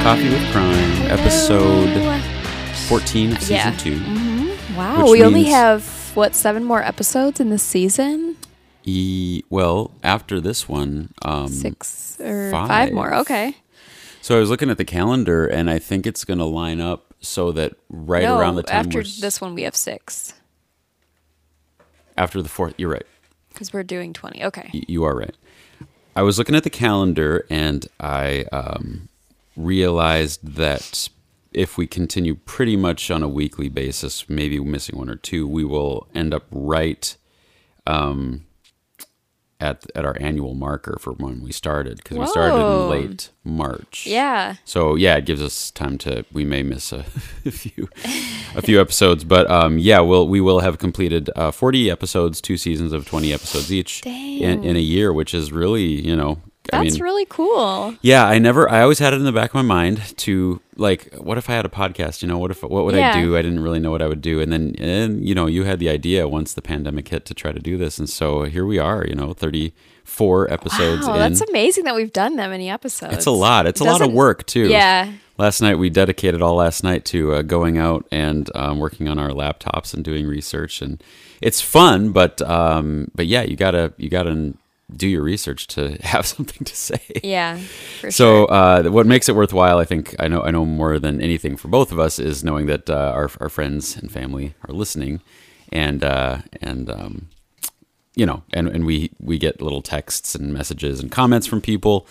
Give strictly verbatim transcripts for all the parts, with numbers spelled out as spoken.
Coffee with Crime, episode fourteen of season yeah. two. Mm-hmm. Wow, we only have, what, seven more episodes in the season? E, well, after this one, um, Six or five. five more, okay. So I was looking at the calendar, and I think it's going to line up so that right no, around the time after we're... this one we have six. After the fourth, you're right. Because we're doing twenty, okay. Y- you are right. I was looking at the calendar, and I um, realized that if we continue pretty much on a weekly basis, maybe missing one or two, we will end up right um, at at our annual marker for when we started, because we started in late March. Yeah. So yeah, it gives us time to. We may miss a, a few a few episodes, but um, yeah, we'll we will have completed uh, forty episodes, two seasons of twenty episodes each in, in a year, which is really, you know. That's I mean, really cool. Yeah, I never. I always had it in the back of my mind to like, what if I had a podcast? You know, what if what would Yeah. I do? I didn't really know what I would do, and then and you know, you had the idea once the pandemic hit to try to do this, and so here we are. You know, thirty-four episodes Wow, in. that's amazing that we've done that many episodes. It's a lot. It's It a lot of doesn't- work too. Yeah. Last night we dedicated all last night to uh, going out and um, working on our laptops and doing research, and it's fun. But um, but yeah, you gotta you gotta do your research to have something to say. Yeah, for So sure. uh, what makes it worthwhile, I think, I know I know more than anything for both of us, is knowing that uh, our our friends and family are listening, and uh, and um, you know, and, and we we get little texts and messages and comments from people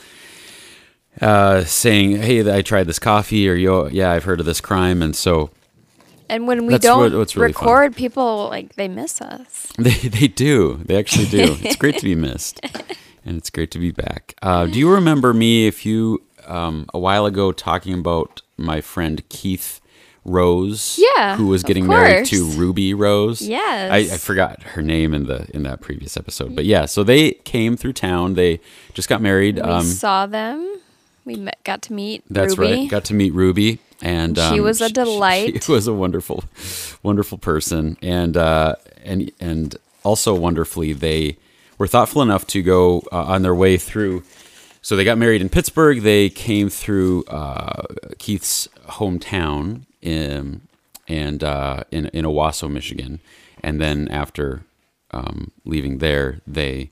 uh, saying, "Hey, I tried this coffee," or "Yo, yeah, I've heard of this crime," and so And when we that's don't what- what's really fun. record, people, like, they miss us. they they do, they actually do. It's great to be missed, and it's great to be back. Uh, do you remember me a few um, a while ago talking about my friend Keith Rose? Yeah, who was of getting married to course. Ruby Rose. Yes. I, I forgot her name in the in that previous episode, but yeah. So they came through town. They just got married. We Um, saw them. We met, got to meet that's Ruby. right. Got to meet Ruby, and She um, was a she- delight. She was a wonderful, wonderful person, and uh, and and also wonderfully, they were thoughtful enough to go uh, on their way through. So they got married in Pittsburgh. They came through uh, Keith's hometown in and uh, in in Owasso, Michigan, and then after um, leaving there, they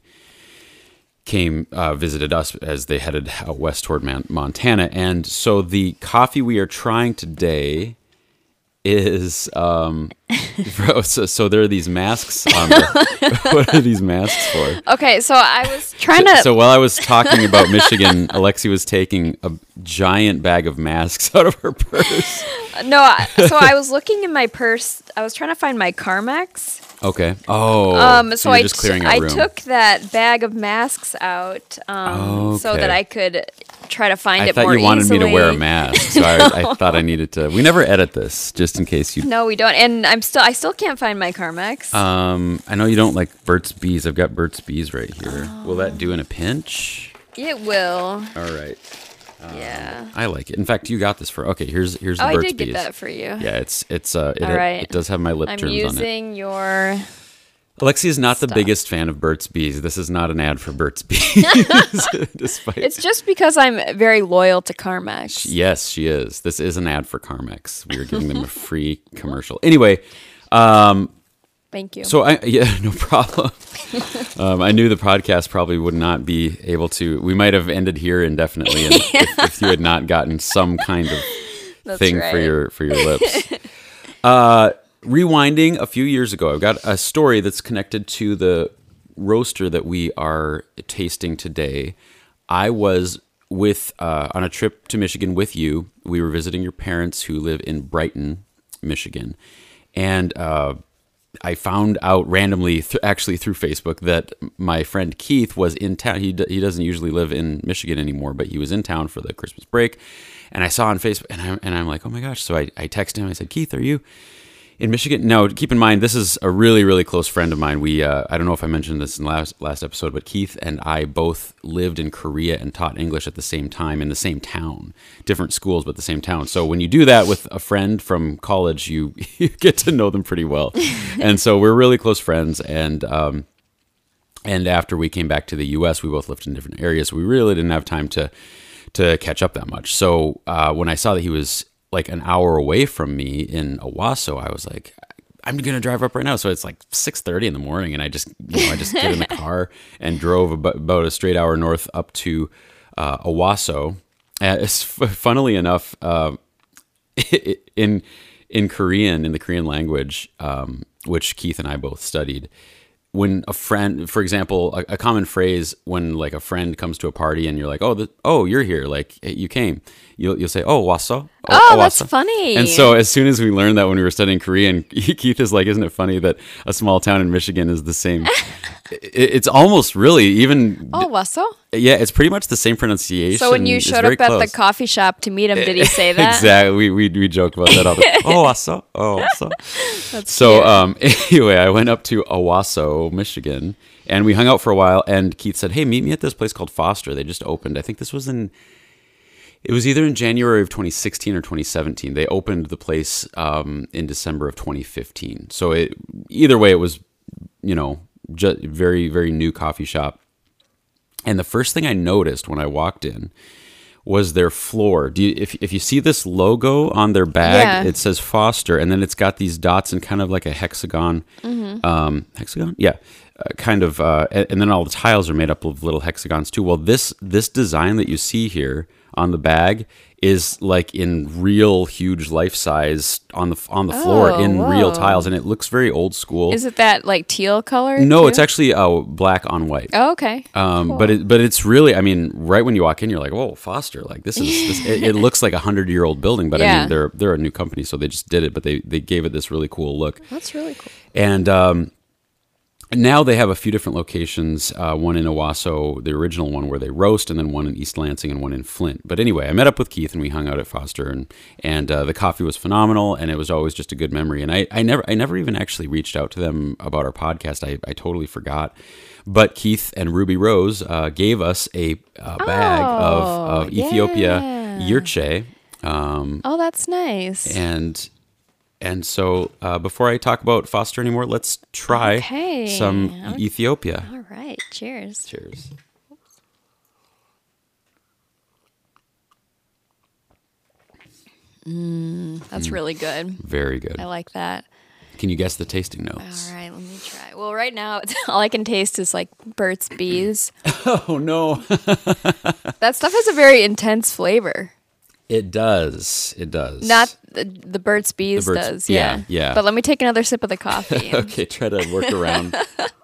came uh, visited us as they headed out west toward Man- Montana. And so the coffee we are trying today is um, so, so there are these masks on the, what are these masks for? Okay, so I was trying So, to. so while I was talking about Michigan, Alexi was taking a giant bag of masks out of her purse. no, I- so I was looking in my purse. I was trying to find my Carmex. Okay. Oh. Um, so, so you're I, just t- clearing out I room. took that bag of masks out um, so Okay. that I could try to find I it thought more you wanted easily. me to wear a mask, so I, I thought I needed to. We never edit this, just in case you. No, we don't. And I'm still, I still can't find my Carmex. Um, I know you don't like Burt's Bees. I've got Burt's Bees right here. Will that do in a pinch? it will. All right. Yeah. I like it. In fact, you got this for. Okay, here's here's the Oh, I Burt's did get Bees. that for you. Yeah, it's it's uh it, All right. it does have my lip I'm germs on it. using your. Alexi is not the stuff. biggest fan of Burt's Bees. This is not an ad for Burt's Bees. Despite It's just because I'm very loyal to Carmex. yes, she is. This is an ad for Carmex. We are giving them a free commercial. Anyway, um, Thank you. so I yeah, no problem. um, I knew the podcast probably would not be able to. We might have ended here indefinitely, and if, if you had not gotten some kind of That's thing for right. your for your lips. uh, rewinding a few years ago, I've got a story that's connected to the roaster that we are tasting today. I was with uh, on a trip to Michigan with you. We were visiting your parents who live in Brighton, Michigan, and uh, I found out randomly, th- actually through Facebook, that my friend Keith was in town. He d- he doesn't usually live in Michigan anymore, but he was in town for the Christmas break. And I saw on Facebook, and I'm and I'm like, oh my gosh! So I I texted him. I said, Keith, are you in Michigan? No, keep in mind, this is a really, really close friend of mine. We, uh, I don't know if I mentioned this in the last, last episode, but Keith and I both lived in Korea and taught English at the same time in the same town, different schools, but the same town. So when you do that with a friend from college, you, you get to know them pretty well. And so we're really close friends. And, um, and after we came back to the U S, we both lived in different areas. We really didn't have time to to catch up that much. So uh, when I saw that he was like an hour away from me in Owasso, I was like, I'm gonna drive up right now. So it's like six thirty in the morning, and I just, you know, I just get in the car and drove about, about a straight hour north up to uh, Owasso. Uh, it's, funnily enough, uh, in in Korean, in the Korean language, um, which Keith and I both studied, when a friend, for example, a, a common phrase when like a friend comes to a party and you're like, oh, the, oh, you're here, like hey, you came, you'll you'll say, oh, waso. Oh, oh that's waso. funny. And so as soon as we learned that when we were studying Korean, Keith is like, isn't it funny that a small town in Michigan is the same? it, it's almost really even. Oh, waso. Yeah, it's pretty much the same pronunciation. So when you It's showed very up at close. the coffee shop to meet him, did he say that? Exactly. We, we we joke about that all the time. Oh, Owasso. Oh, Owasso. That's So cute. um, anyway, I went up to Owasso, Michigan, and we hung out for a while. And Keith said, "Hey, meet me at this place called Foster. They just opened. I think this was in. It was either in January of twenty sixteen or twenty seventeen. They opened the place um, in December of twenty fifteen. So it either way, it was, you know, just very very new coffee shop. And the first thing I noticed when I walked in was their floor. Do you, if if you see this logo on their bag, Yeah. it says Foster, and then it's got these dots and kind of like a hexagon, Mm-hmm. um, hexagon, yeah, uh, kind of, uh, and, and then all the tiles are made up of little hexagons too. Well, this this design that you see here on the bag is like in real huge life size on the on the floor Oh, in real whoa. tiles, and it looks very old school. Is it that like teal color? No, too? it's actually uh, black on white. Oh, okay. Um, Cool. But it, but it's really, I mean, right when you walk in, you're like, oh, Foster, like this is, this, it, it looks like a hundred year old building, but I Yeah. mean, they're they're a new company, so they just did it, but they they gave it this really cool look, That's really cool. and um, now they have a few different locations. Uh, one in Owasso, the original one where they roast, and then one in East Lansing and one in Flint. But anyway, I met up with Keith and we hung out at Foster, and and uh, the coffee was phenomenal, and it was always just a good memory. And I, I never I never even actually reached out to them about our podcast. I, I totally forgot. But Keith and Ruby Rose uh, gave us a, uh bag Oh, of, of Ethiopia yeah. yirche, um, Oh, that's nice. and and so uh, before I talk about Foster anymore, let's try Okay. some Ethiopia. All right. Cheers. Cheers. That's really good. Very good. I like that. Can you guess the tasting notes? All right, let me try. Well, right now, it's, all I can taste is like Burt's Bees. Oh no. That stuff has a very intense flavor. It does. It does. Not the, the Burt's Bees Burt's- does, yeah, yeah. yeah. But let me take another sip of the coffee. Okay, try to work around.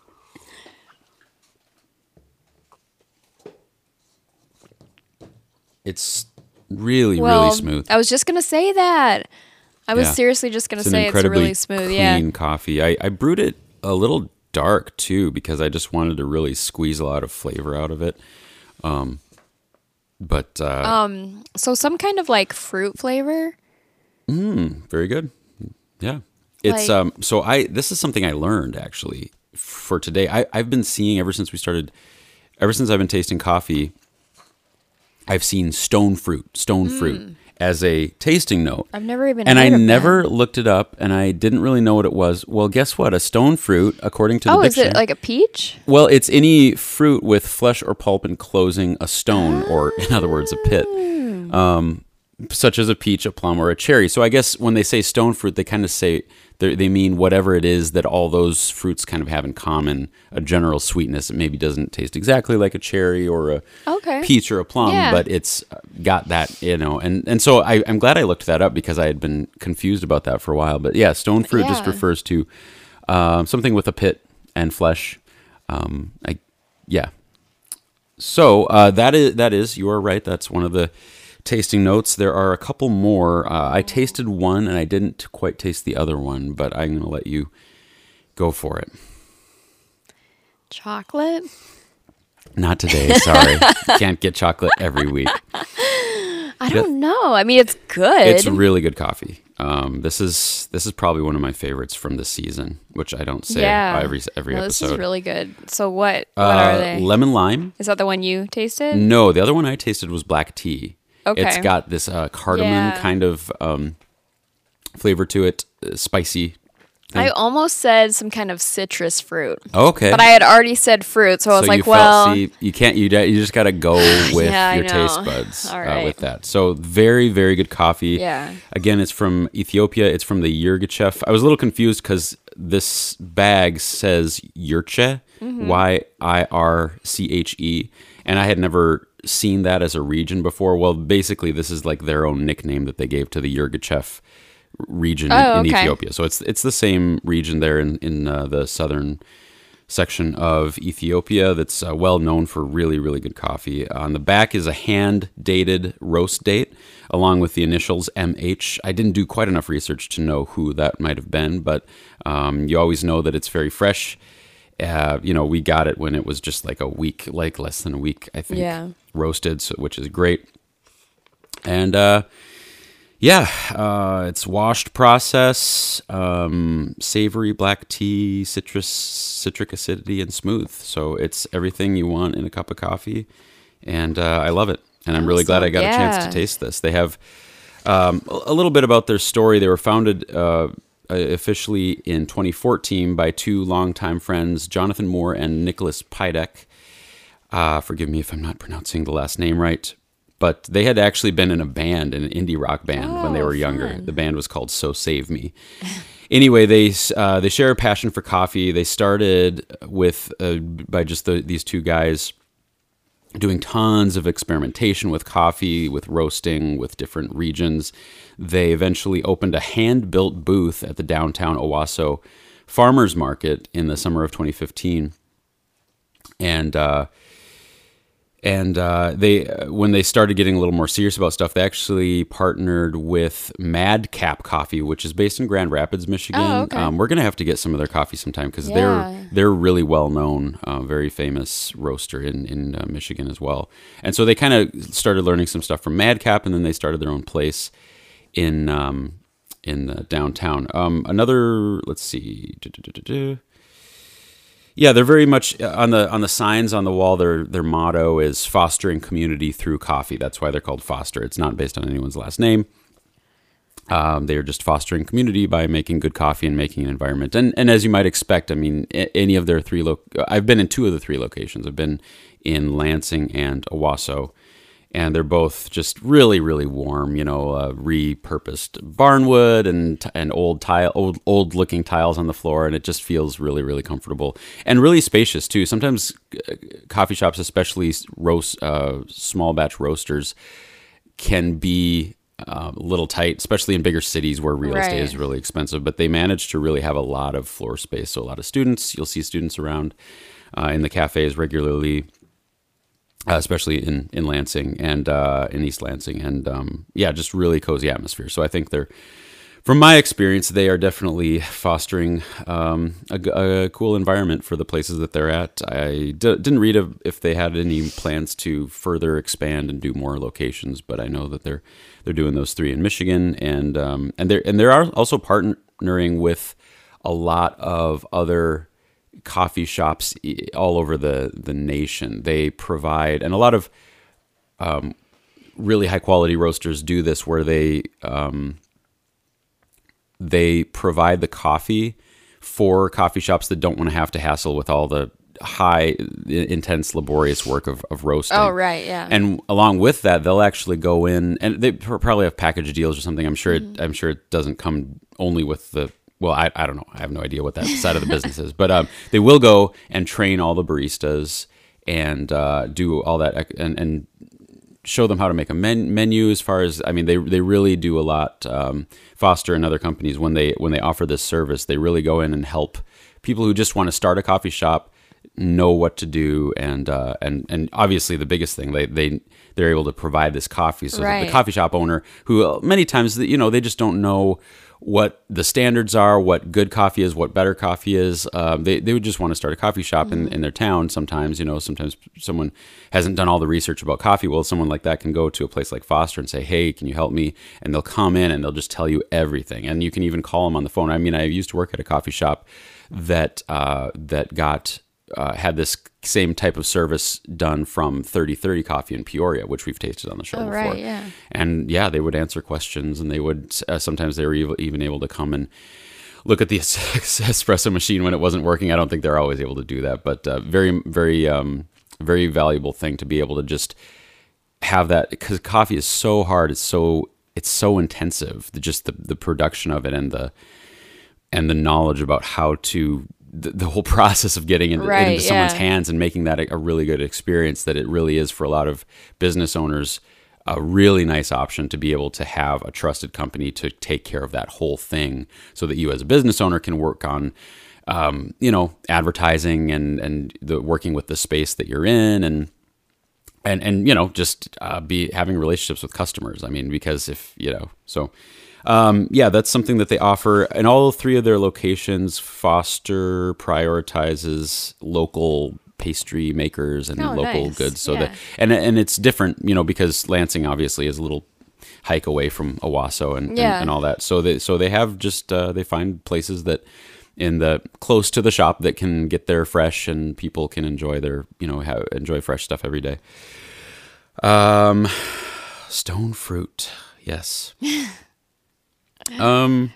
It's really, well, really smooth. I was just gonna say that. I was Yeah. seriously just gonna It's an say it's incredibly really smooth. clean Yeah. coffee. I, I brewed it a little dark too because I just wanted to really squeeze a lot of flavor out of it. Um, but uh, Um. So some kind of like fruit flavor. very good. Yeah. It's Like- um so I this is something I learned actually for today. I, I've been seeing ever since we started ever since I've been tasting coffee, I've seen stone fruit, stone fruit as a tasting note. I've never even. And I heard of never that. looked it up and I didn't really know what it was. Well, guess what? A stone fruit, according to the Oh, is dictionary. it like a peach? Well, it's any fruit with flesh or pulp enclosing a stone, or in other words, a pit, um, such as a peach, a plum, or a cherry. So I guess when they say stone fruit, they kind of say they they mean whatever it is that all those fruits kind of have in common, a general sweetness. It maybe doesn't taste exactly like a cherry or a Okay. peach or a plum, Yeah. but it's got that, you know. And, and so I, I'm glad I looked that up because I had been confused about that for a while. But yeah, stone fruit just Yeah. refers to um, something with a pit and flesh. Um, I, yeah. So uh, that is that is you are right. That's one of the tasting notes. There are a couple more. Uh, I tasted one and I didn't quite taste the other one, but I'm going to let you go for it. Chocolate. Not today. Sorry, can't get chocolate every week. I don't know. I mean, it's good. It's really good coffee. Um, this is this is probably one of my favorites from this season, which I don't say yeah. every every no, This episode. is really good. So what? What Uh, are they? Lemon lime. Is that the one you tasted? No, the other one I tasted was black tea. Okay. It's got this uh, cardamom Yeah. kind of um, flavor to it, uh, spicy I almost said some kind of citrus fruit. Okay. But I had already said fruit, so I was so like, you well, felt, see, you can't. You you just got to go with Yeah, I your know. taste buds All uh, right. with that. So very very good coffee. Yeah. Again, it's from Ethiopia. It's from the Yirgacheffe. I was a little confused because this bag says Yirche, Mm-hmm. Y I R C H E, and I had never seen that as a region before. Well, basically, this is like their own nickname that they gave to the Yirgacheffe region Oh, in okay. Ethiopia. So it's it's the same region there in in uh, the southern section of Ethiopia that's uh, well known for really really good coffee. On the back is a hand dated roast date along with the initials M H. I didn't do quite enough research to know who that might have been, but um, you always know that it's very fresh. Uh, you know, we got it when it was just like a week, like less than a week, I think, Yeah. roasted, so, which is great. And uh, yeah, uh, it's washed process, um, savory black tea, citrus, citric acidity, and smooth. So it's everything you want in a cup of coffee, and uh, I love it. And I'm really glad I got a chance to yeah. taste this. They have um, a a little bit about their story. They were founded uh, officially in twenty fourteen by two longtime friends, Jonathan Moore and Nicholas Pidek. Uh, forgive me if I'm not pronouncing the last name right. But they had actually been in a band, an indie rock band, when they Oh, were younger. fun. The band was called So Save Me. Anyway, they uh, they share a passion for coffee. They started with uh, by just the, these two guys doing tons of experimentation with coffee, with roasting, with different regions. They eventually opened a hand-built booth at the downtown Owasso Farmers Market in the summer of twenty fifteen, and. Uh, And uh, they, uh, when they started getting a little more serious about stuff, they actually partnered with Madcap Coffee, which is based in Grand Rapids, Michigan. Oh, okay. Um, we're gonna have to get some of their coffee sometime because Yeah. they're they're really well known, uh, very famous roaster in in uh, Michigan as well. And so they kind of started learning some stuff from Madcap, and then they started their own place in um, in uh, downtown. Um, another, let's see. Yeah, they're very much on the on the signs on the wall. Their their motto is fostering community through coffee. That's why they're called Foster. It's not based on anyone's last name. Um, they are just fostering community by making good coffee and making an environment. And and as you might expect, I mean, a- any of their three lo- I've been in two of the three locations. I've been in Lansing and Owasso, and they're both just really really warm. You know, uh, repurposed barnwood and and old tile, old old looking tiles on the floor, and it just feels really really comfortable and really spacious too. Sometimes uh, coffee shops, especially roast uh, small batch roasters, can be uh, a little tight, especially in bigger cities where real estate Right. is really expensive. But they manage to really have a lot of floor space. So a lot of students, you'll see students around uh, in the cafes regularly. Uh, especially in, in Lansing and uh, in East Lansing. And um, yeah, just really cozy atmosphere. So I think they're, from my experience, they are definitely fostering um, a, g- a cool environment for the places that they're at. I d- didn't read of if they had any plans to further expand and do more locations, but I know that they're they're doing those three in Michigan, and um, and they're and they are also partnering with a lot of other coffee shops e- all over the the nation. They provide, and a lot of um, really high quality roasters do this, where they um, they provide the coffee for coffee shops that don't want to have to hassle with all the high, intense, laborious work of, of roasting. Oh, right, yeah. And along with that, they'll actually go in, and they pr- probably have package deals or something. I'm sure. It, I'm sure it doesn't come only with the. Well, I, I don't know. I have no idea what that side of the business is, but um, they will go and train all the baristas and uh, do all that ec- and, and show them how to make a men- menu. As far as I mean, they they really do a lot. Um, Foster and other companies, when they when they offer this service, they really go in and help people who just want to start a coffee shop know what to do, and uh, and and obviously the biggest thing, they they they're able to provide this coffee, so that Right. the coffee shop owner, who uh, many times you know they just don't know what the standards are, what good coffee is, what better coffee is. Um, they they would just want to start a coffee shop in, in their town. Sometimes, you know, sometimes someone hasn't done all the research about coffee. Well, someone like that can go to a place like Foster and say, "Hey, can you help me?" And they'll come in and they'll just tell you everything. And you can even call them on the phone. I mean, I used to work at a coffee shop that uh, that got uh, had this same type of service done from thirty thirty Coffee in Peoria, which we've tasted on the show Oh, before. right, yeah. And yeah, they would answer questions, and they would uh, sometimes they were ev- even able to come and look at the espresso machine when it wasn't working. I don't think they're always able to do that, but uh, very, very, um, very valuable thing to be able to just have that, because coffee is so hard. It's so it's so intensive. The, just the the production of it and the and the knowledge about how to the, the whole process of getting into, right, into someone's yeah. hands and making that a, a really good experience. That it really is for a lot of business owners. A really nice option to be able to have a trusted company to take care of that whole thing, so that you as a business owner can work on, um, you know, advertising and and the working with the space that you're in, and and and you know, just uh, be having relationships with customers. I mean, because if you know, so um, yeah, that's something that they offer. And all three of their locations, Foster prioritizes local pastry makers and Oh, local nice. goods, so Yeah. that and and it's different, you know, because Lansing obviously is a little hike away from Owasso and, Yeah. and, and all that. So they so they have just uh, they find places that in the close to the shop that can get there fresh, and people can enjoy their you know have, enjoy fresh stuff every day. Um, stone fruit, yes. um.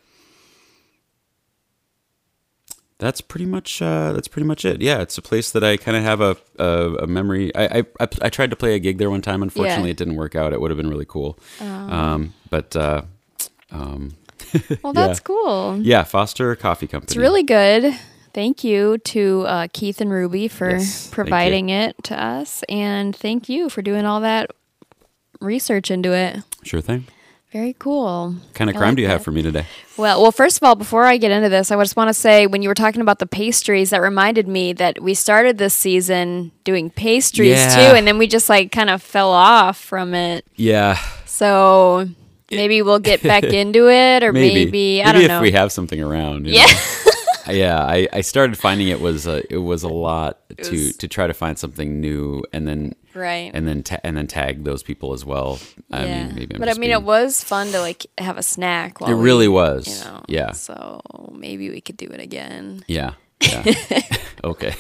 That's pretty much uh, that's pretty much it. Yeah, it's a place that I kind of have a, a a memory. I, I I I tried to play a gig there one time. Unfortunately, Yeah. it didn't work out. It would have been really cool. Um, but uh, um, Well, that's yeah. cool. yeah, Foster Coffee Company. It's really good. Thank you to uh, Keith and Ruby for Yes, thank providing it to us. And thank you for doing all that research into it. Sure thing. Very cool. What kind of I crime like do you have that. for me today? Well, well, first of all, before I get into this, I just want to say when you were talking about the pastries, that reminded me that we started this season doing pastries Yeah. too, and then we just like kind of fell off from it. Yeah, So maybe we'll get back into it, or maybe. maybe, I Maybe don't if know. we have something around. you Yeah. know. yeah. I, I started finding it was a, it was a lot to was- to try to find something new, and then Right. and then ta- and then tag those people as well. I yeah. mean, maybe I'm but I just mean, being- it was fun to like have a snack. While It we, really was. You know, Yeah. So maybe we could do it again. Yeah. Yeah. okay.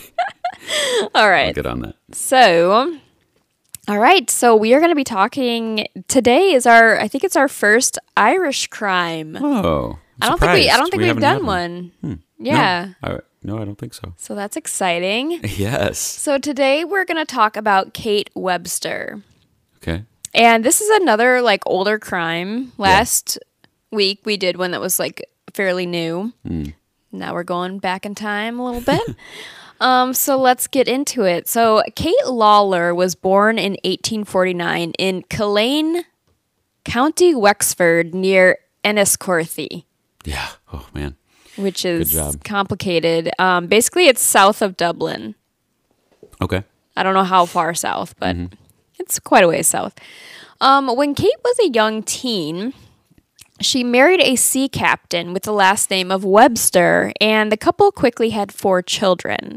All I'll right. get on that. So, all right. So we are going to be talking today. Is our I think it's our first Irish crime. Oh. I don't think we. I don't think we've haven't done had one. Hmm. Yeah. No I, no, I don't think so. So that's exciting. Yes. So today we're going to talk about Kate Webster. Okay. And this is another like older crime. Last week we did one that was like fairly new. Now we're going back in time a little bit. um, so let's get into it. So Kate Lawler was born in eighteen forty-nine in Killane, County Wexford, near Enniscorthy, Yeah. Oh man. which is job. complicated. Um, basically, it's south of Dublin. Okay. I don't know how far south, but it's quite a ways south. Um, when Kate was a young teen, she married a sea captain with the last name of Webster, and the couple quickly had four children.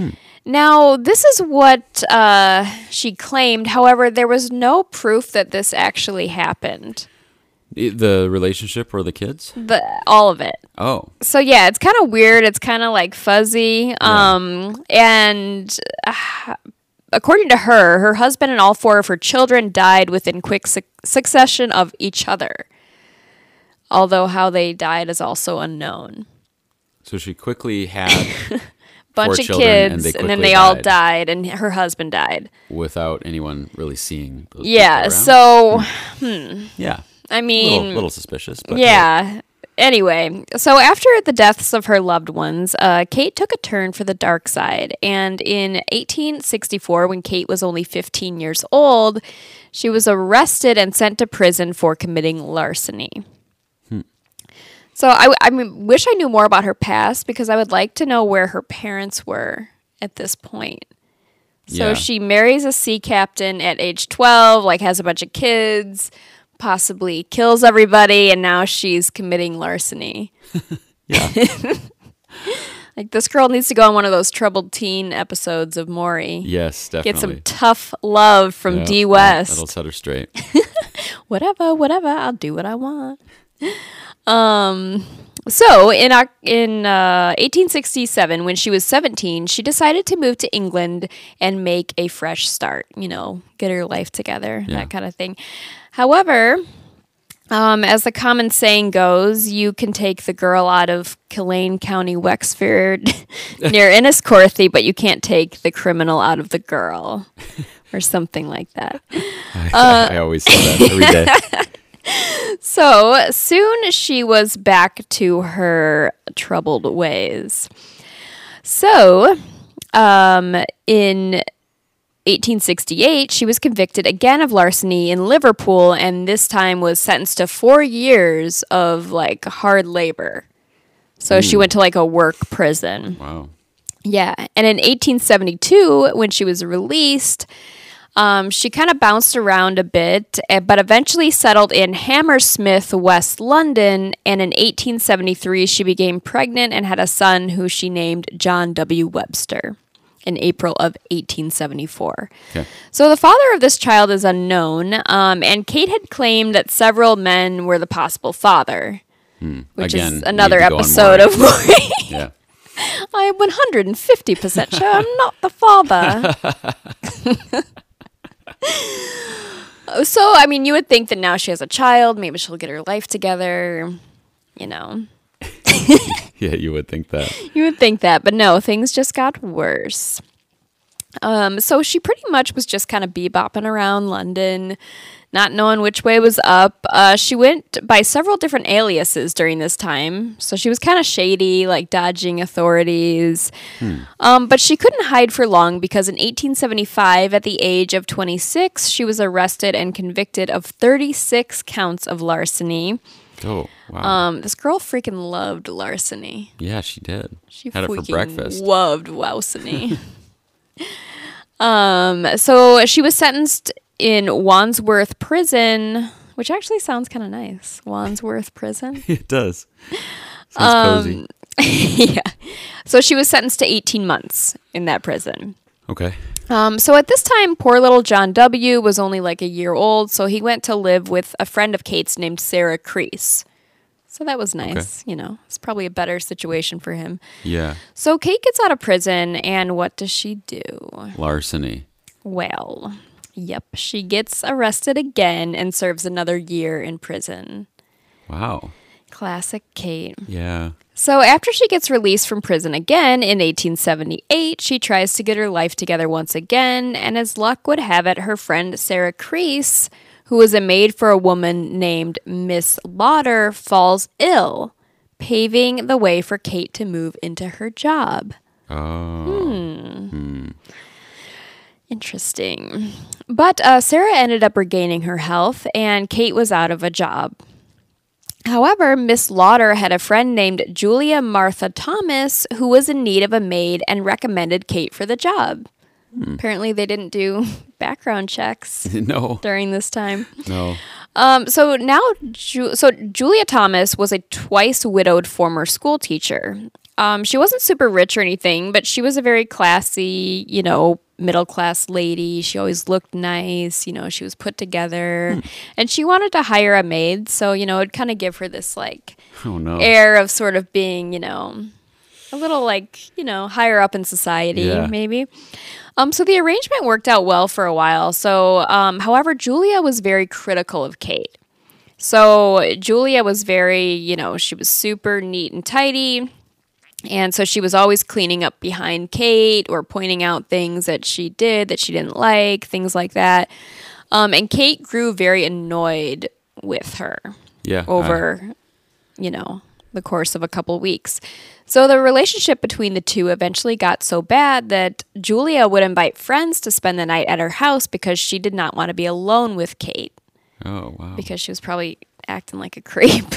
Now, this is what uh, she claimed. However, there was no proof that this actually happened. I- The relationship or the kids? The, all of it. Oh. So yeah, it's kind of weird. It's kind of like fuzzy. Um, and uh, according to her, her husband and all four of her children died within quick su- succession of each other. Although how they died is also unknown. So she quickly had Bunch four of children, kids, and, they and then quickly they all died died, and her husband died. without anyone really seeing. Those Yeah. people around? So yeah. I A mean, little, little suspicious, but yeah. Anyway, so after the deaths of her loved ones, uh, Kate took a turn for the dark side. And in eighteen sixty-four, when Kate was only fifteen years old, she was arrested and sent to prison for committing larceny. So I, I mean, wish I knew more about her past, because I would like to know where her parents were at this point. So Yeah. she marries a sea captain at age twelve, like has a bunch of kids, possibly kills everybody, and now she's committing larceny. Yeah. Like, this girl needs to go on one of those troubled teen episodes of Maury. Yes, definitely. Get some tough love from Yeah, D yeah, West. That'll set her straight. Whatever, whatever. I'll do what I want. Um. So in Oc- in uh, eighteen sixty-seven, when she was seventeen, she decided to move to England and make a fresh start. You know, get her life together, Yeah. that kind of thing. However, Um, as the common saying goes, you can take the girl out of Killane County, Wexford, near Enniscorthy, but you can't take the criminal out of the girl, or something like that. I, uh, I always say that every day. So soon she was back to her troubled ways. So, um, in eighteen sixty-eight, she was convicted again of larceny in Liverpool, and this time was sentenced to four years of like hard labor. So mm. she went to like a work prison. Wow. Yeah. And in eighteen seventy-two, when she was released, um, she kind of bounced around a bit, but eventually settled in Hammersmith, West London. And in eighteen seventy-three, she became pregnant and had a son who she named John W. Webster. In April of eighteen seventy-four. Okay. So the father of this child is unknown, um, and Kate had claimed that several men were the possible father, hmm. which Again, is another episode of Maury. Yeah. I'm one hundred fifty percent sure I'm not the father. So, I mean, you would think that now she has a child, maybe she'll get her life together, you know. Yeah, you would think that. You would think that, but no, things just got worse. Um, so she pretty much was just kind of bebopping around London, not knowing which way was up. Uh, she went by several different aliases during this time. So she was kind of shady, like dodging authorities. Hmm. Um, but she couldn't hide for long because in eighteen seventy-five, at the age of twenty-six, she was arrested and convicted of thirty-six counts of larceny. Oh, wow. Um, this girl freaking loved larceny. Yeah, she did. She had it for breakfast. Loved larceny. um, so she was sentenced in Wandsworth Prison, which actually sounds kind of nice. Wandsworth Prison. It does. Sounds um, cozy. Yeah. So she was sentenced to eighteen months in that prison. Okay. Um, so at this time, poor little John W. was only like a year old, so he went to live with a friend of Kate's named Sarah Creese. So that was nice, okay. You know. It's probably a better situation for him. Yeah. So Kate gets out of prison, and what does she do? Larceny. Well, yep. She gets arrested again and serves another year in prison. Wow. Classic Kate. Yeah. So after she gets released from prison again in eighteen seventy-eight, she tries to get her life together once again, and as luck would have it, her friend Sarah Creese, who was a maid for a woman named Miss Lauder, falls ill, paving the way for Kate to move into her job. Oh. Hmm. Hmm. Interesting. But uh, Sarah ended up regaining her health, and Kate was out of a job. However, Miss Lauder had a friend named Julia Martha Thomas who was in need of a maid and recommended Kate for the job. Hmm. Apparently, they didn't do background checks no. during this time. No. Um, so now, Ju- so Julia Thomas was a twice widowed former school teacher. Um, she wasn't super rich or anything, but she was a very classy, you know, middle class lady. She always looked nice. You know, she was put together, hmm. and she wanted to hire a maid. So, you know, it'd kind of give her this like oh, no. air of sort of being, you know, a little like, you know, higher up in society, yeah. maybe. Um, so the arrangement worked out well for a while. So, um, however, Julia was very critical of Kate. So Julia was very, you know, she was super neat and tidy. And so she was always cleaning up behind Kate or pointing out things that she did that she didn't like, things like that. Um, and Kate grew very annoyed with her yeah, over, I... you know, the course of a couple weeks. So the relationship between the two eventually got so bad that Julia would invite friends to spend the night at her house because she did not want to be alone with Kate. Oh, wow. Because she was probably acting like a creep.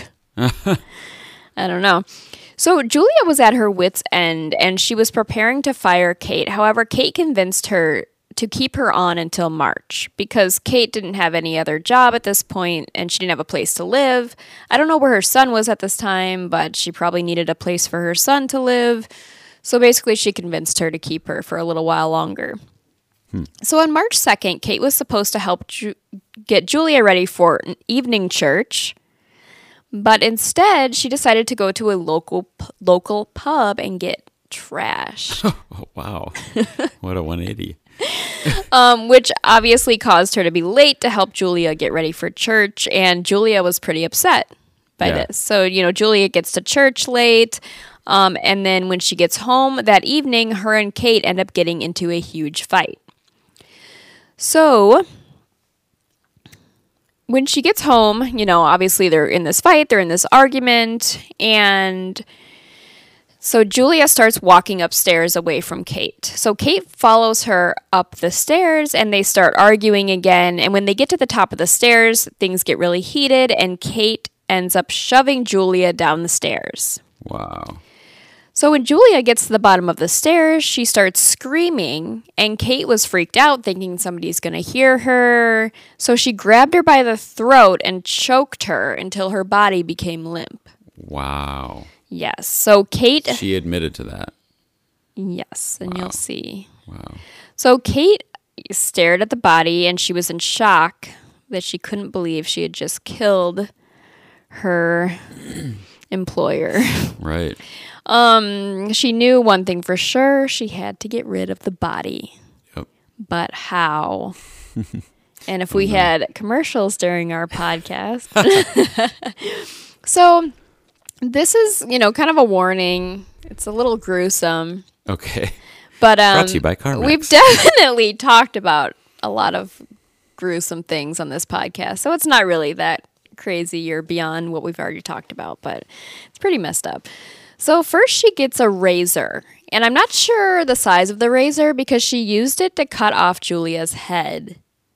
I don't know. So Julia was at her wit's end, and she was preparing to fire Kate. However, Kate convinced her to keep her on until March because Kate didn't have any other job at this point, and she didn't have a place to live. I don't know where her son was at this time, but she probably needed a place for her son to live. So basically, she convinced her to keep her for a little while longer. Hmm. So on March second, Kate was supposed to help Ju- get Julia ready for an evening church. But instead, she decided to go to a local local pub and get trashed. Oh, wow. What a one eighty. um, which obviously caused her to be late to help Julia get ready for church. And Julia was pretty upset by Yeah. this. So, you know, Julia gets to church late. Um, and then when she gets home that evening, her and Kate end up getting into a huge fight. So when she gets home, you know, obviously they're in this fight, they're in this argument, and so Julia starts walking upstairs away from Kate. So Kate follows her up the stairs and they start arguing again. And when they get to the top of the stairs, things get really heated and Kate ends up shoving Julia down the stairs. Wow. So when Julia gets to the bottom of the stairs, she starts screaming, and Kate was freaked out, thinking somebody's going to hear her. So she grabbed her by the throat and choked her until her body became limp. Wow. Yes. So Kate... She admitted to that. Yes, and Wow. you'll see. Wow. So Kate stared at the body, and she was in shock that she couldn't believe she had just killed her employer. Right. Um, she knew one thing for sure. She had to get rid of the body. Yep. But how? And if we had commercials during our podcast. So this is, you know, kind of a warning. It's a little gruesome. Okay. But um, Brought to you by CarMax. we've definitely talked about a lot of gruesome things on this podcast. So it's not really that crazy or beyond what we've already talked about, but it's pretty messed up. So first she gets a razor, and I'm not sure the size of the razor because she used it to cut off Julia's head.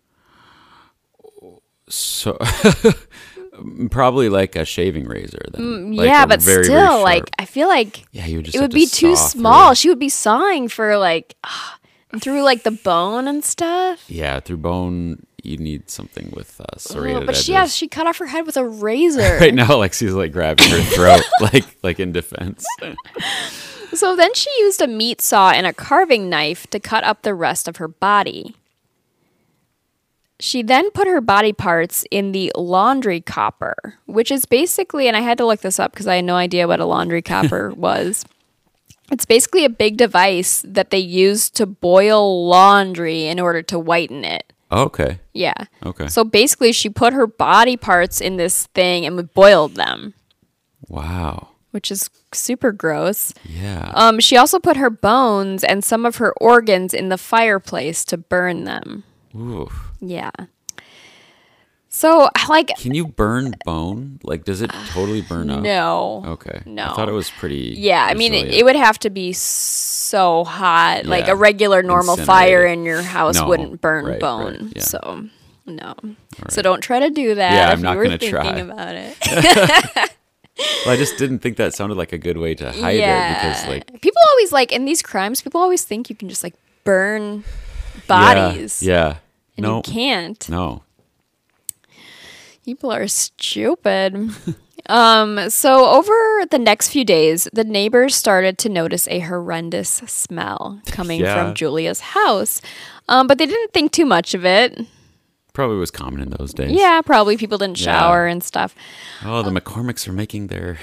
So probably like a shaving razor then. Like yeah, a but very, still, very sharp- like, I feel like yeah, you would just it have would to be too saw small. through- She would be sawing for like ah, through like the bone and stuff. Yeah, through bone, you need something with uh, serrated Oh, but edges. she, yeah, she cut off her head with a razor. Right now, Lexi's like grabbing her throat, like like in defense. So then she used a meat saw and a carving knife to cut up the rest of her body. She then put her body parts in the laundry copper, which is basically, and I had to look this up because I had no idea what a laundry copper was. It's basically a big device that they use to boil laundry in order to whiten it. Okay. Yeah. Okay. So basically, she put her body parts in this thing and boiled them, Wow. which is super gross. Yeah. Um, she also put her bones and some of her organs in the fireplace to burn them. Oof. Yeah. So, like, Can you burn bone? Like, does it totally burn up? no. Okay. No. I thought it was pretty. Yeah, I mean, it, resilient. it would have to be so hot. Like, Yeah. a regular normal Incinerated. fire in your house No. wouldn't burn Right, bone. right, yeah. So, no. So, don't try to do that Yeah, if I'm not you were gonna thinking try. about it. Well, I just didn't think that sounded like a good way to hide it because, like, people always, like, in these crimes, people always think you can just, like, burn bodies. Yeah. yeah. And No. you can't. No. People are stupid. um, so over the next few days, the neighbors started to notice a horrendous smell coming Yeah. from Julia's house. Um, but they didn't think too much of it. Probably was common in those days. Yeah, probably people didn't Yeah. shower and stuff. Oh, the McCormicks are making their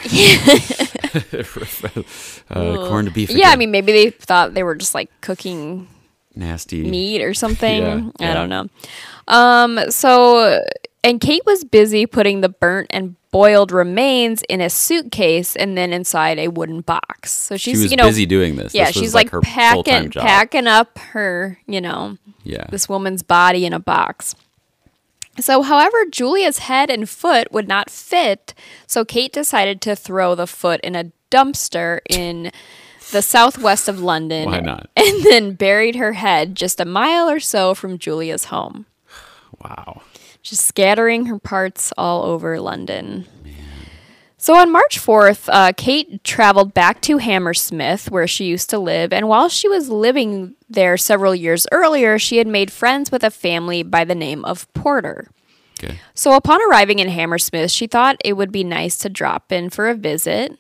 uh, corned beef. Yeah, I again. mean, maybe they thought they were just like cooking nasty meat or something. Yeah, I yeah. don't know. Um, so, and Kate was busy putting the burnt and boiled remains in a suitcase and then inside a wooden box. So she's, She was you know, busy doing this. yeah, This was she's like, her packing full-time job. packing up her, you know, Yeah. this woman's body in a box. So, however, Julia's head and foot would not fit, so Kate decided to throw the foot in a dumpster in the southwest of London. Why not? And then buried her head just a mile or so from Julia's home, Wow. just scattering her parts all over London. So on March fourth, uh, Kate traveled back to Hammersmith, where she used to live, and while she was living there several years earlier, she had made friends with a family by the name of Porter. Okay. So upon arriving in Hammersmith, she thought it would be nice to drop in for a visit.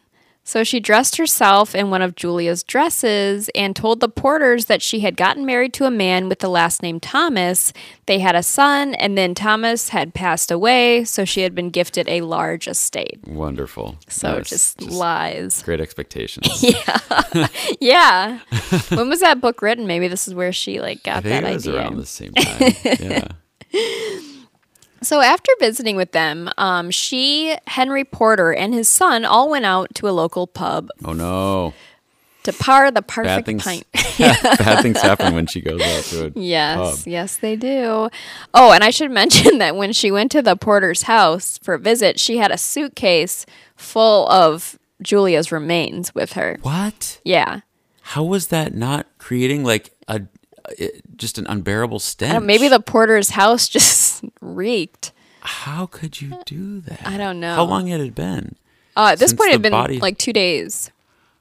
So she dressed herself in one of Julia's dresses and told the Porters that she had gotten married to a man with the last name Thomas. They had a son, and then Thomas had passed away, so she had been gifted a large estate. Wonderful. So Nice. just, lies. Great expectations. Yeah. Yeah. When was that book written? Maybe this is where she like got I think that it was idea. around the same time. Yeah. So after visiting with them, um, she, Henry Porter, and his son all went out to a local pub Oh no. to par the Bad perfect things. pint. Bad things happen when she goes out to it. Yes, pub. yes, they do. Oh, and I should mention that when she went to the Porter's house for a visit, she had a suitcase full of Julia's remains with her. What? Yeah. How was that not creating like a, a just an unbearable stench? I don't- maybe the Porter's house just reeked. How could you do that? I don't know. How long had it been? Uh, at this Since point, it had the been body- like two days.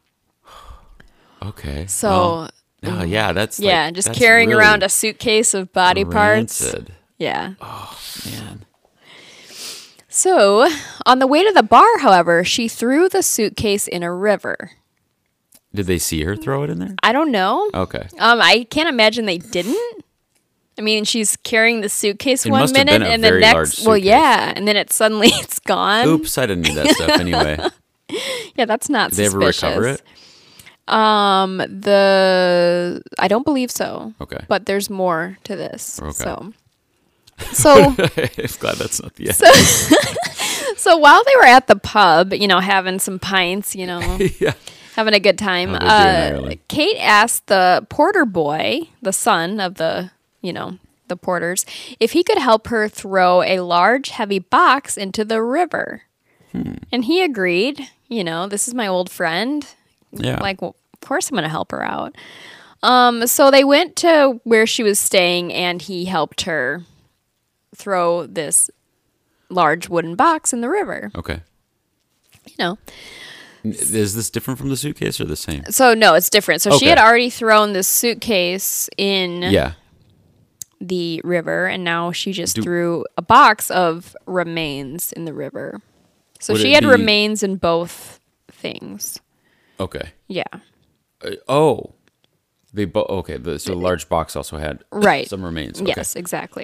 Okay. So, well, oh, yeah, that's yeah, like, just that's carrying really around a suitcase of body parts. rancid. Yeah. Oh man. So, on the way to the bar, however, she threw the suitcase in a river. Did they see her throw it in there? I don't know. Okay. Um, I can't imagine they didn't. I mean, she's carrying the suitcase It one must have minute, been a and the very large next, well, suitcase. yeah, and then it suddenly it's gone. Oops, I didn't need that stuff anyway. Yeah, that's not Did they ever suspicious. recover it? Um, the I don't believe so. Okay. But there's more to this. Okay. So, so I'm glad that's not the end. so so while they were at the pub, you know, having some pints, you know, yeah. having a good time, How they do in uh, Ireland. Kate asked the Porter boy, the son of the, you know, the Porters, if he could help her throw a large, heavy box into the river. Hmm. And he agreed. You know, this is my old friend. Yeah. Like, well, of course I'm going to help her out. Um, so they went to where she was staying, and he helped her throw this large wooden box in the river. Okay. You know. Is this different from the suitcase or the same? So no, it's different. So she Okay. had already thrown this suitcase in Yeah. the river, and now she just Do- threw a box of remains in the river. So Would she it had be- remains in both things. Okay. Yeah. Uh, oh. They bo- okay, the, so the large box also had Right. some remains. Okay. Yes, exactly.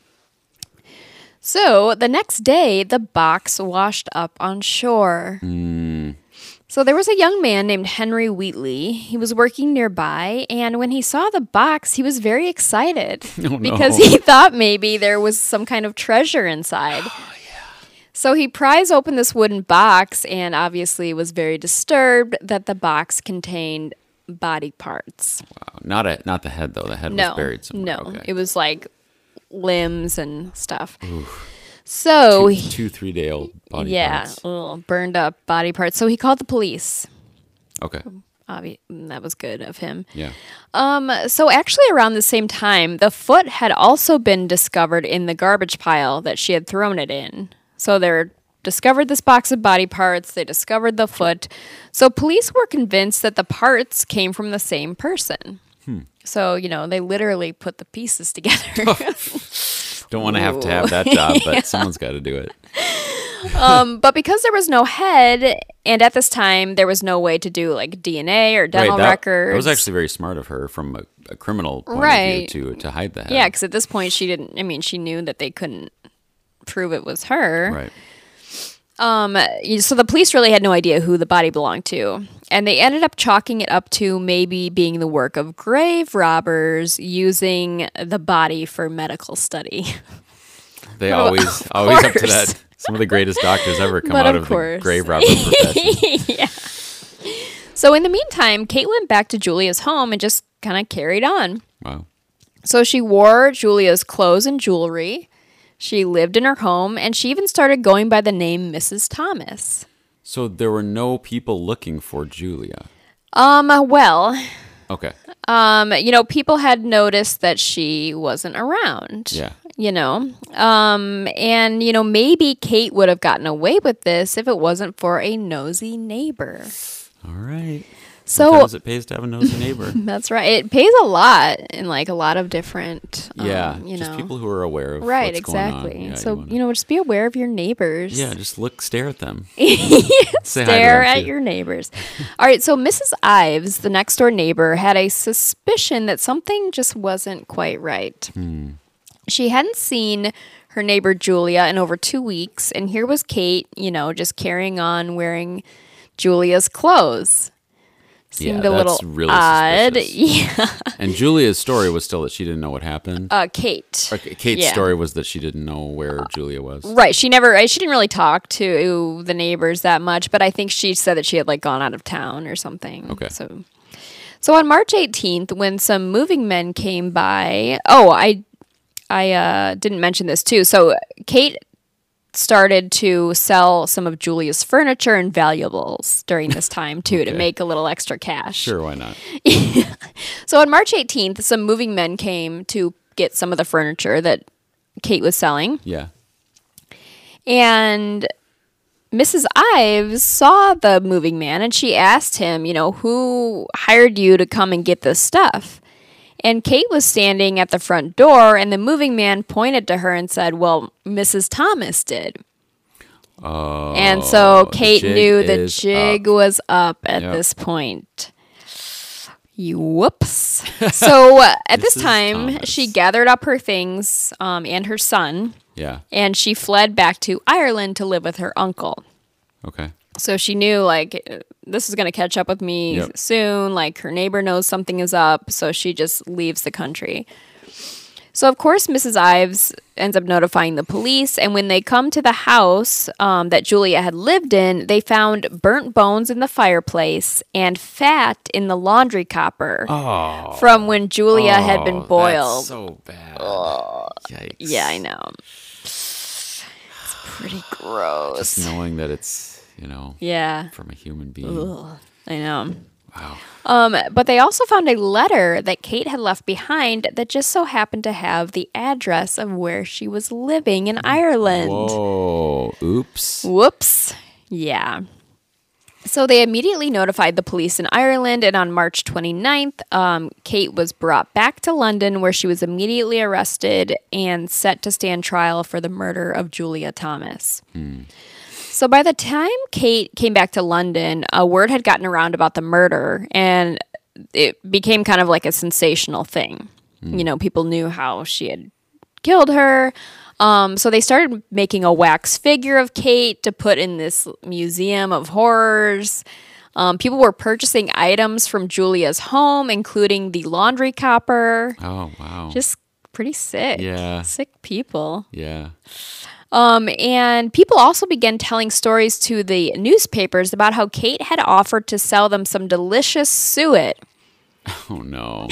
So the next day, the box washed up on shore. Mm. So there was a young man named Henry Wheatley. He was working nearby, and when he saw the box, he was very excited Oh, no. because he thought maybe there was some kind of treasure inside. So he pries open this wooden box and obviously was very disturbed that the box contained body parts. Wow. Not a not the head though. The head No, was buried somewhere. no, Okay. it was like limbs and stuff. So two, he- two three day old body yeah, parts. ugh, burned up body parts. So he called the police. Okay. Obvi- that was good of him. Yeah. Um, so actually, around the same time, the foot had also been discovered in the garbage pile that she had thrown it in. So they discovered this box of body parts. They discovered the foot. So police were convinced that the parts came from the same person. Hmm. So, you know, they literally put the pieces together. Don't want to have to have that job, but someone's got to do it. um, but because there was no head, and at this time there was no way to do like D N A or dental right, that, records. that was actually very smart of her from a, a criminal point Right. of view to to hide the head. Yeah, because at this point she didn't. I mean, she knew that they couldn't prove it was her. Right. Um. So the police really had no idea who the body belonged to, and they ended up chalking it up to maybe being the work of grave robbers using the body for medical study. They Well, always of always up to course. that. Some of the greatest doctors ever come But out of of, course. the grave robber profession. Yeah. So in the meantime, Kate went back to Julia's home and just kind of carried on. Wow. So she wore Julia's clothes and jewelry. She lived in her home, and she even started going by the name Missus Thomas. So there were no people looking for Julia. Um, well, Okay. um, you know, people had noticed that she wasn't around. Yeah. You know, um, and, you know, maybe Kate would have gotten away with this if it wasn't for a nosy neighbor. All right. So Sometimes it pays to have a nosy neighbor. that's right. It pays a lot in like a lot of different, um, Yeah, you just know, people who are aware of right, what's exactly. going on. Yeah, so you, wanna, you know, just be aware of your neighbors. yeah, just look, stare at them. Say hi to Stare them, at too. your neighbors. All right, so Missus Ives, the next door neighbor, had a suspicion that something just wasn't quite right. Hmm. She hadn't seen her neighbor Julia in over two weeks, and here was Kate, you know, just carrying on wearing Julia's clothes. Seemed Yeah, a little that's really odd. suspicious. Yeah. And Julia's story was still that she didn't know what happened. Uh, Kate. Or Kate's yeah. story was that she didn't know where Julia was. Right. She never, she didn't really talk to the neighbors that much, but I think she said that she had like gone out of town or something. Okay. So, so on March eighteenth, when some moving men came by, oh, I, I uh, didn't mention this too. So Kate started to sell some of Julia's furniture and valuables during this time too Okay. to make a little extra cash. Sure, why not? So on March eighteenth, some moving men came to get some of the furniture that Kate was selling. Yeah. And Missus Ives saw the moving man and she asked him, you know, who hired you to come and get this stuff? And Kate was standing at the front door and the moving man pointed to her and said, well, Missus Thomas did. Oh, And so the Kate jig knew the is jig up. was up at Yep. this point. You whoops. So uh, at this Missus time, Thomas. she gathered up her things um, and her son, Yeah. and she fled back to Ireland to live with her uncle. Okay. So she knew, like, uh, this is going to catch up with me Yep. soon. Like, her neighbor knows something is up, so she just leaves the country. So, of course, Missus Ives ends up notifying the police, and when they come to the house um, that Julia had lived in, they found burnt bones in the fireplace and fat in the laundry copper Oh. from when Julia had been Oh, boiled. That's so bad. Yikes. Yeah, I know. It's pretty gross. Just knowing that it's, you know, Yeah, from a human being. Ugh, I know. Wow. Um, but they also found a letter that Kate had left behind that just so happened to have the address of where she was living in Ireland. Whoa. Oops. Whoops. Yeah. So they immediately notified the police in Ireland, and on March twenty-ninth, um, Kate was brought back to London, where she was immediately arrested and set to stand trial for the murder of Julia Thomas. So by the time Kate came back to London, a word had gotten around about the murder, and it became kind of like a sensational thing. You know, people knew how she had killed her. Um, so they started making a wax figure of Kate to put in this museum of horrors. Um, people were purchasing items from Julia's home, including the laundry copper. Oh, wow. Just pretty sick. Yeah. Sick people. yeah. Um, and people also began telling stories to the newspapers about how Kate had offered to sell them some delicious suet. Oh, no.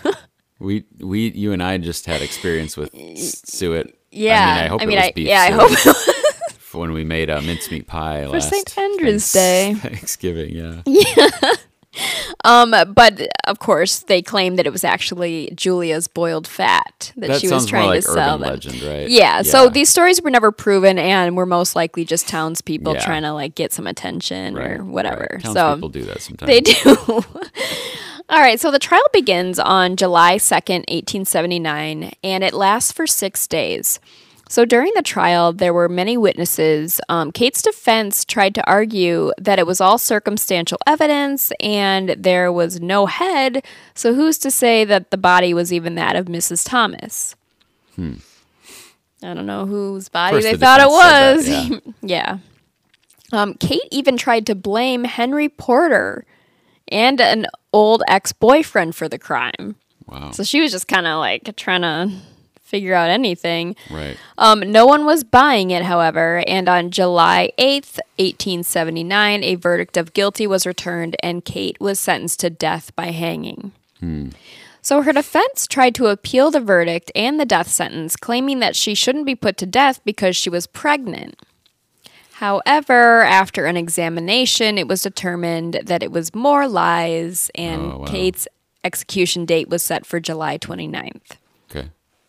we, we, you and I just had experience with s- suet. Yeah. I mean, I hope I mean, it was I- beef yeah, I suet hope it was. when we made a mincemeat pie For last Saint Andrew's thanks- Day. Thanksgiving, yeah. Um, but of course, they claimed that it was actually Julia's boiled fat that, That she was sounds trying more like to sell urban them. legend, right? Yeah, so these stories were never proven and were most likely just townspeople Yeah. trying to like get some attention Right, or whatever. right. So Townspeople do that sometimes. they do. All right, so the trial begins on July second, eighteen seventy-nine, and it lasts for six days. So during the trial, there were many witnesses. Um, Kate's defense tried to argue that it was all circumstantial evidence and there was no head, so who's to say that the body was even that of Missus Thomas? Hmm. I don't know whose body course they the thought it defense was. said that, yeah. Um, Kate even tried to blame Henry Porter and an old ex-boyfriend for the crime. Wow. So she was just kind of like trying to figure out anything. Right. Um, no one was buying it, however, and on July eighth, eighteen seventy-nine, a verdict of guilty was returned and Kate was sentenced to death by hanging. Hmm. So her defense tried to appeal the verdict and the death sentence, claiming that she shouldn't be put to death because she was pregnant. However, after an examination, it was determined that it was more lies, and Oh, wow. Kate's execution date was set for July twenty-ninth. Okay.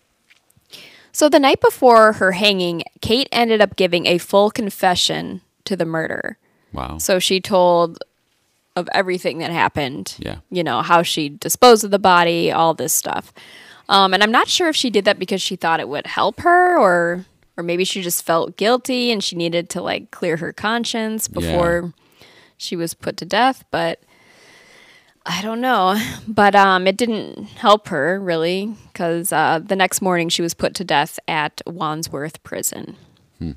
So the night before her hanging, Kate ended up giving a full confession to the murder. Wow. So she told of everything that happened. Yeah. You know, how she disposed of the body, all this stuff. Um, and I'm not sure if she did that because she thought it would help her or or maybe she just felt guilty and she needed to like clear her conscience before yeah. she was put to death, but I don't know. But um, it didn't help her really because uh, the next morning she was put to death at Wandsworth Prison. Hmm.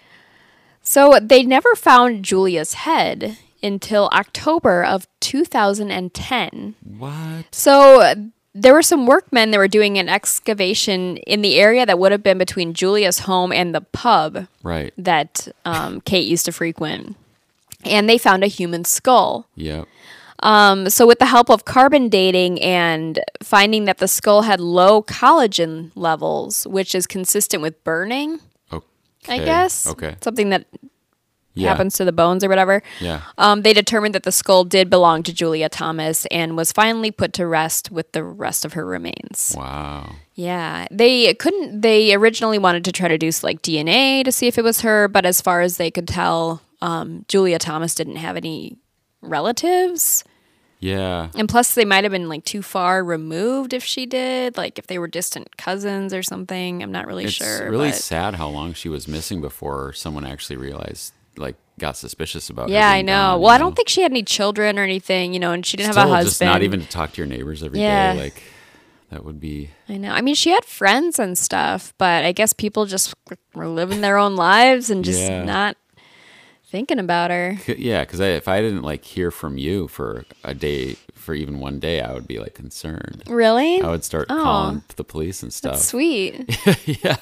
So they never found Julia's head until October of two thousand ten. What? So there were some workmen that were doing an excavation in the area that would have been between Julia's home and the pub right. that um, Kate used to frequent. And they found a human skull. Yep. Um, so with the help of carbon dating and finding that the skull had low collagen levels, which is consistent with burning, okay. I guess. Okay. Something that yeah. happens to the bones or whatever. Yeah. Um, they determined that the skull did belong to Julia Thomas and was finally put to rest with the rest of her remains. Wow. Yeah. They couldn't, they originally wanted to try to do like D N A to see if it was her, but as far as they could tell, um, Julia Thomas didn't have any relatives. Yeah. And plus they might have been like too far removed if she did, like if they were distant cousins or something. I'm not really it's sure. It's really but... sad how long she was missing before someone actually realized, like, got suspicious about yeah, her. Yeah, I know. Gone, well, I know? don't think she had any children or anything, you know, and she didn't Still, have a husband. Just not even to talk to your neighbors every yeah. day, like that would be. I know. I mean, she had friends and stuff, but I guess people just were living their own lives and just yeah. not thinking about her. Yeah, because if I didn't like hear from you for a day, for even one day, I would be like concerned. Really? I would start oh, calling the police and stuff. That's sweet. yeah.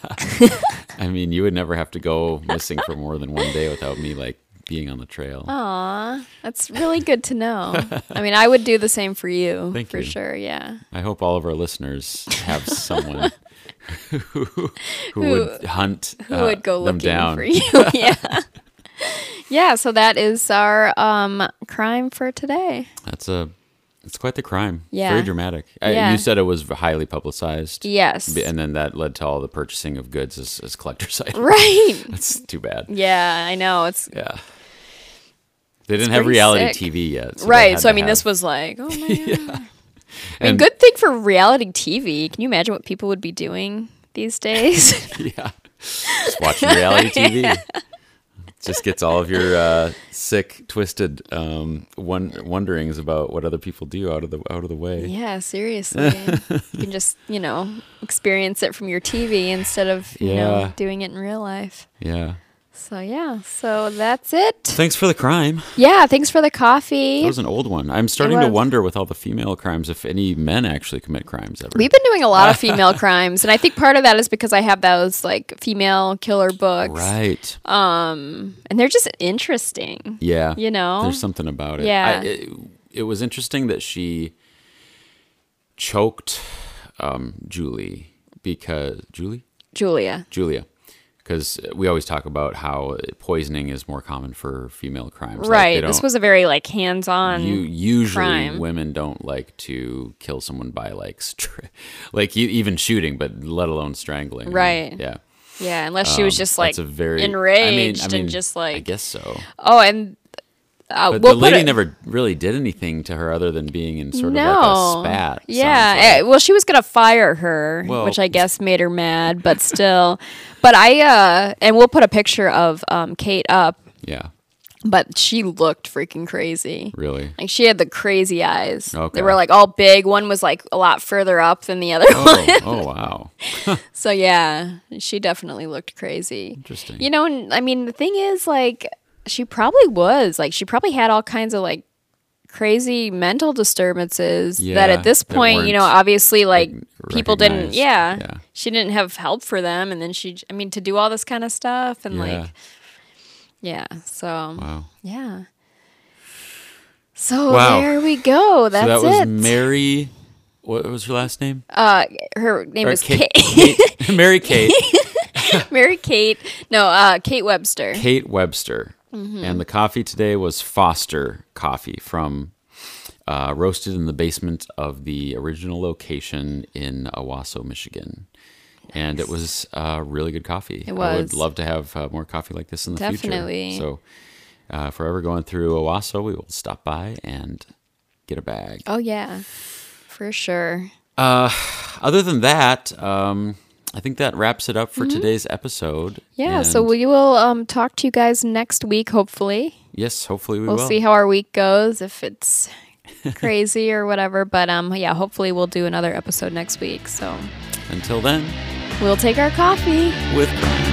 I mean, you would never have to go missing for more than one day without me like being on the trail. Aw, that's really good to know. I mean, I would do the same for you. Thank for you. sure. Yeah. I hope all of our listeners have someone who, who, who would hunt who uh, would go them looking down. for you. Yeah. Yeah, so that is our um, crime for today. That's a, it's quite the crime. Yeah. Very dramatic. Yeah. I, you said it was highly publicized. Yes. And then that led to all the purchasing of goods as, as collector's items. Right. That's too bad. Yeah, I know. It's yeah. They didn't have reality sick. T V yet. So right. So, I mean, have... this was like, oh, my God. yeah. I mean, and, good thing for reality T V. Can you imagine what people would be doing these days? yeah. Just watching reality T V. Yeah. Just gets all of your uh, sick, twisted um, one- wonderings about what other people do out of the out of the way. Yeah, seriously. You can just, you know, experience it from your T V instead of, you yeah. know, doing it in real life. Yeah. So, yeah. So, that's it. Thanks for the crime. Yeah, thanks for the coffee. That was an old one. I'm starting to wonder with all the female crimes if any men actually commit crimes ever. We've been doing a lot of female crimes, and I think part of that is because I have those, like, female killer books. Right. Um, and they're just interesting. Yeah. You know? There's something about it. Yeah. I, it, it was interesting that she choked um, Julie because... Julie? Julia. Julia. Because we always talk about how poisoning is more common for female crimes. Right. Like this was a very like hands-on. You usually crime. Women don't like to kill someone by like str- like even shooting, but let alone strangling. Right. Yeah. Yeah. Unless she was Um, just like that's a very, enraged I mean, I mean, and just like. I guess so. Oh, and. Uh, But we'll the lady it, never really did anything to her other than being in sort no. of like a spat. Yeah. Like. Uh, well, she was gonna fire her, well, which I guess made her mad, but still. But I uh, and we'll put a picture of um Kate up. Yeah. But she looked freaking crazy. Really? Like she had the crazy eyes. Okay. They were like all big. One was like a lot further up than the other Oh, one. oh wow. So yeah, she definitely looked crazy. Interesting. You know, and I mean the thing is like she probably was like she probably had all kinds of like crazy mental disturbances Yeah, that at this that point, you know, weren't, obviously like, like, people didn't recognized. yeah, Yeah. she didn't have help for them and then she I mean to do all this kind of stuff and Yeah. like yeah, so Wow. yeah. So Wow. there we go. That's so that was it. Mary. What was her last name? uh her name Or was Kate. Kate. Kate- Mary Kate. Mary Kate. No, uh Kate Webster. Kate Webster. Mm-hmm. And the coffee today was Foster Coffee from uh, roasted in the basement of the original location in Owasso, Michigan. Nice. And it was uh, really good coffee. It I would was. love to have uh, more coffee like this in the Definitely. future. So uh, if we're ever going through Owasso, we will stop by and get a bag. Oh, yeah, for sure. Uh, other than that, um, I think that wraps it up for Mm-hmm. today's episode. Yeah, so And we will um, talk to you guys next week, hopefully. yes, hopefully we We'll will. see how our week goes, if it's crazy or whatever. But um, yeah, hopefully we'll do another episode next week. So Until then, we'll take our coffee. with